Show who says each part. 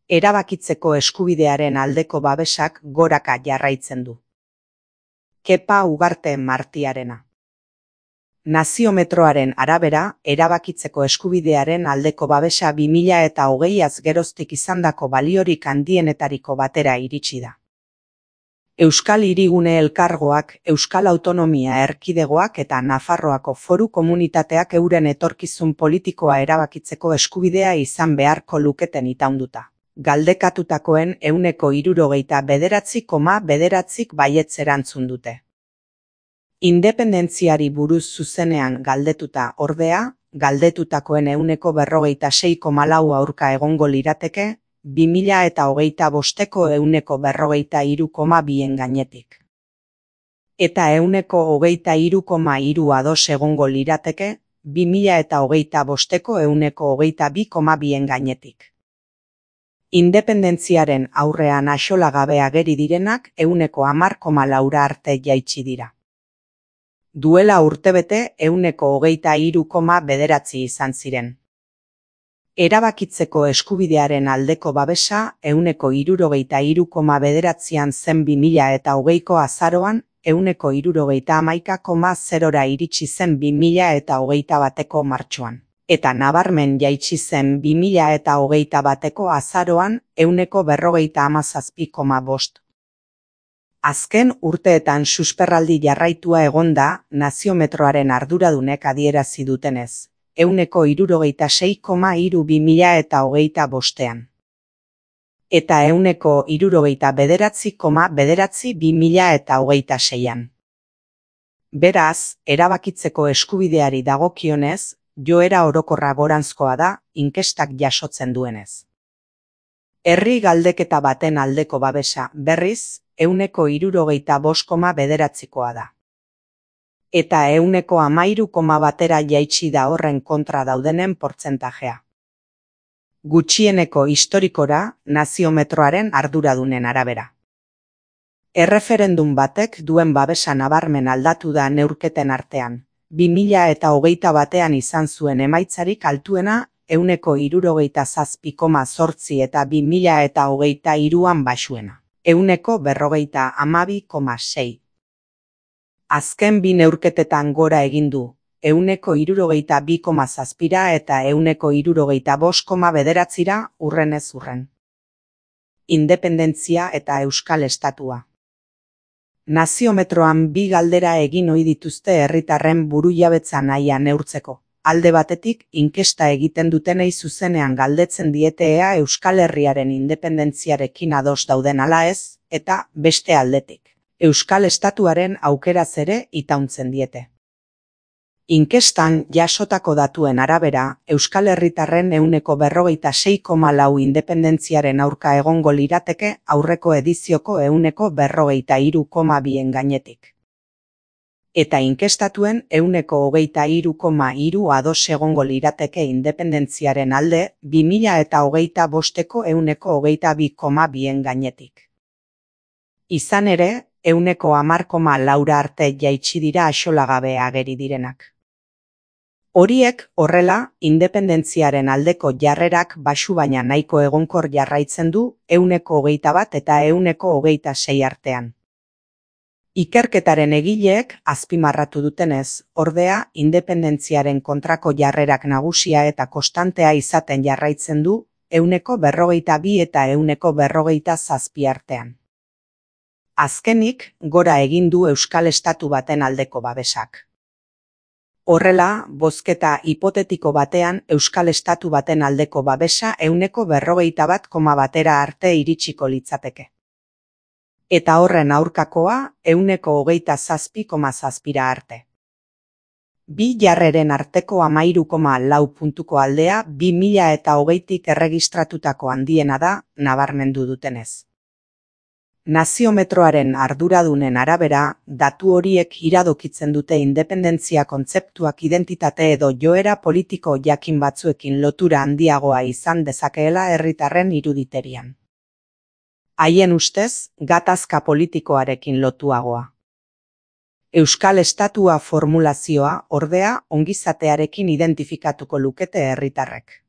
Speaker 1: erabakitzeko eskubidearen aldeko babesak goraka jarraitzen du. Kepa Ugarte Martiarena. Naziometroaren arabera, erabakitzeko eskubidearen aldeko babesa 2020az geroztik izandako baliorik handienetariko batera iritsi da. Euskal Hirigune Elkargoak, Euskal Autonomia Erkidegoak eta Nafarroako Foru Komunitateak euren etorkizun politikoa erabakitzeko eskubidea izan beharko luketen itaunduta. Galdekatutakoen 69,9%ik baietz erantzun dute. Independentziari buruz zuzenean galdetuta ordea, galdetutakoen 46,4% aurka egongo lirateke, 2025eko 43,2%en gainetik. Eta 23,3% ados egongo lirateke, 2025eko 22,2%en gainetik. Independentziaren aurrean axolagabe ageri direnak 10,4% arte jaitsi dira. Duela urtebete 23,9% izan ziren. Erabakitzeko eskubidearen aldeko babesa 63,9%an zen 2020ko azaroan, 71,0%ra iritsi zen 2021ko martxoan. Eta nabarmen jaitsi zen 2021ko azaroan 47,5%. Azken urteetan susperraldi jarraitua egon da, naziometroaren arduradunek adierazi dutenez. 76,3% 2025ean. Eta 79,9% 2026ean. Beraz, erabakitzeko eskubideari dagokionez, joera orokorra goranzkoa da, inkestak jasotzen duenez. Herri galdeketa baten aldeko babesa, berriz, 65,9%koa da. Eta 13,1%ra jaitsi da horren kontra daudenen portzentajea. Gutxieneko historikora, naziometroaren arduradunen arabera. Erreferendum batek duen babesa nabarmen aldatu da neurketen artean. 2021ean izan zuen emaitzarik altuena 67,8% eta 2023an baxuena. 52,6%. Azken bi neurketetan gora egin du, 62,7%ra eta 65,9%ra urrenez urren. Independentzia eta Euskal Estatua. Naziometroan bi galdera egin ohi dituzte herritarren burujabetza nahia neurtzeko. Alde batetik, inkesta egiten dutenei zuzenean galdetzen diete ea Euskal Herriaren independentziarekin ados dauden ala ez, eta beste aldetik. Euskal Estatuaren aukeraz ere itauntzen diete. Inkestan jasotako datuen arabera, Euskal Herritarren 46,4% independentziaren aurka egongo lirateke aurreko edizioko 43,2%en gainetik. Eta inkestatuen 23,3% ados egongo lirateke independentziaren alde 2025eko 22,2%en gainetik. Izan ere, 10,4% arte jaitsi dira axolagabe ageri direnak. Horiek horrela, independentziaren aldeko jarrerak baxu baina nahiko egonkor jarraitzen du 21% eta 26% artean. Ikerketaren egileek azpimarratu dutenez, ordea, independentziaren kontrako jarrerak nagusia eta konstantea izaten jarraitzen du 42% eta 47% artean. Azkenik, gora egin du Euskal Estatu baten aldeko babesak. Horrela, bozketa hipotetiko batean Euskal Estatu baten aldeko babesa 41,1%ra arte iritsiko litzateke. Eta horren aurkakoa 27,7%ra arte. Bi jarreren arteko 13,4 puntuko aldea 2020tik erregistratutako handiena da, nabarmendu dutenez. Naziometroaren arduradunen arabera, datu horiek iradokitzen dute independentzia kontzeptuak identitate edo joera politiko jakin batzuekin lotura handiagoa izan dezakeela herritarren iruditerian. Haien ustez, gatazka politikoarekin lotuagoa. Euskal Estatua formulazioa, ordea, ongizatearekin identifikatuko lukete herritarrek.